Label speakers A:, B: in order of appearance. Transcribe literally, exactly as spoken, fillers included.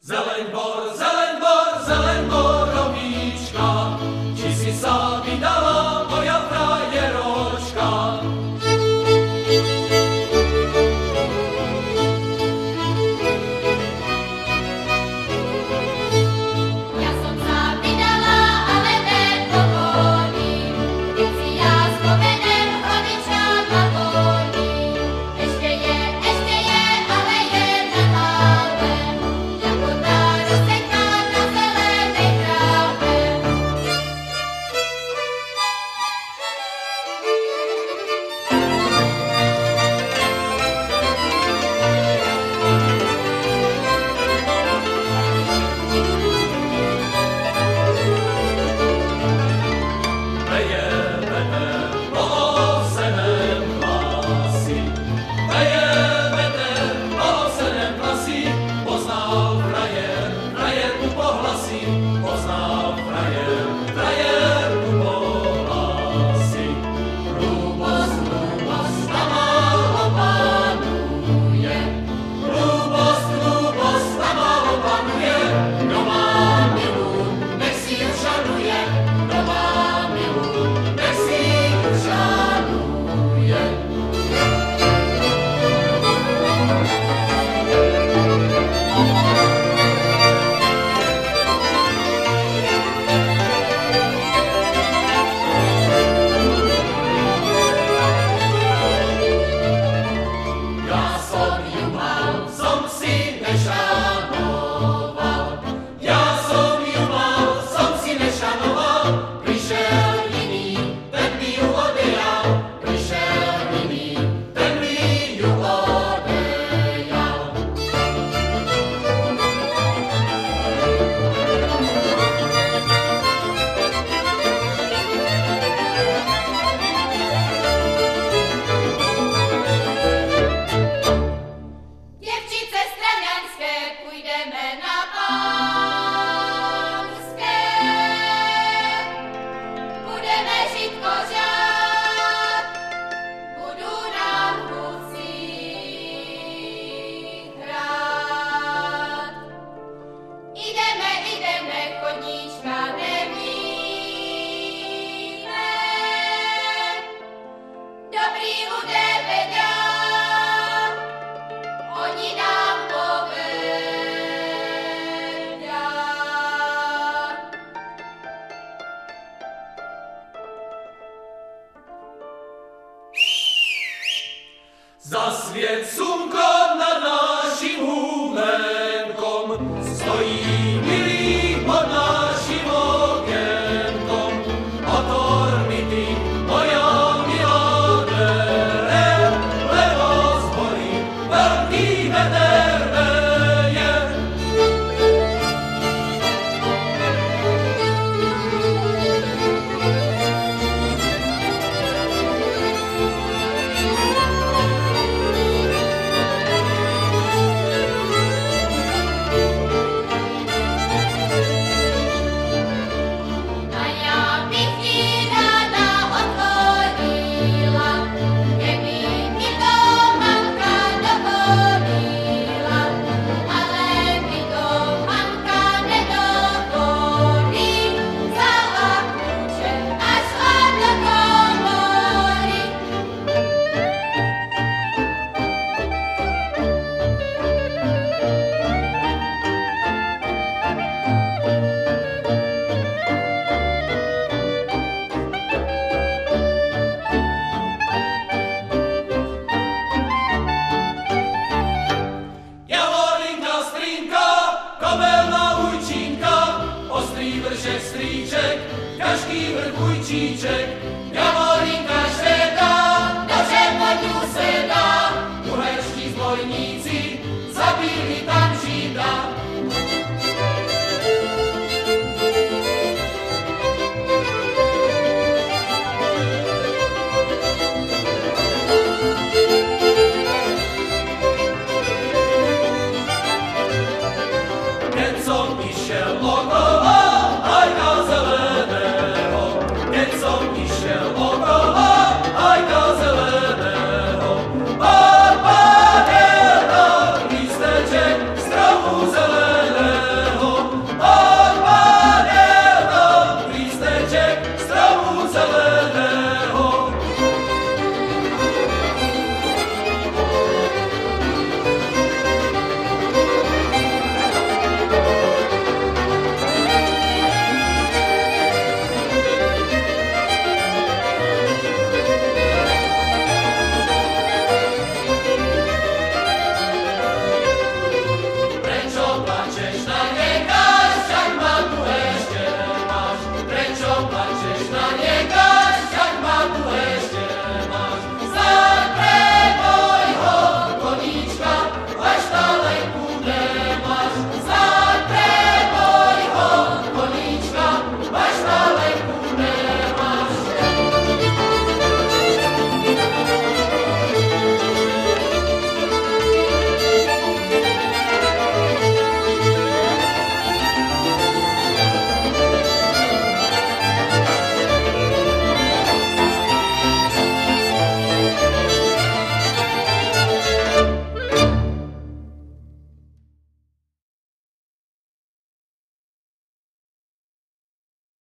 A: Zeleň bor, zeleň bor, zeleň borovička, či si sa vydala moja frajeročka?
B: Ja som sa vydala, ale nepovolí, keď si ja spomenem, hodička ma bolí. Ešte je, ešte je, ale je na hlave, jako tá rozseka na zelenej tráve.
A: Veje veter po oseném hlasi, veje veter po oseném hlasi, poznal frajer, frajerku pohlasí, poznal frajer, frajerku pohlasí. Hrubosť, hrubosť, tá málo panuje, hrubosť, hrubosť, tá málo panuje, kto má milu, nech si ju šanuje, kto má milu, nech si ju šanuje. Ja som ju mal, som si nešanoval. Ja som ju mal, som si nešanoval. Prišiel iný, ten mi ju odejal. Prišiel iný, ten mi ju odejal.
B: Dievčice straňanské, pôjdeme na pánske. Budeme žiť kožák, budú nám husí hrát. Ideme, ideme, chodníčka nevíme. Dobrí ľudia vedia, oni nám povedia.
A: Zasviet slnko nad našim humenkom, stojí milý pod našim okienkom. Otvor mi ty, moja milá dvere, lebo zborí veľký veter veje.
B: A ja bych ti rada otvorila, keby mi to mamka dovolila. Ale mi to mamka nedovolí, vzala kľúče a šla do komory.
A: Javorinka, strinka, kobelná ujčinka, ostrý vršek stríček, ťažký vrch ujčíček. Javorinka švedá, do žemoťu sedá, uherští zbojníci zabili tam žida. Keď som išiel od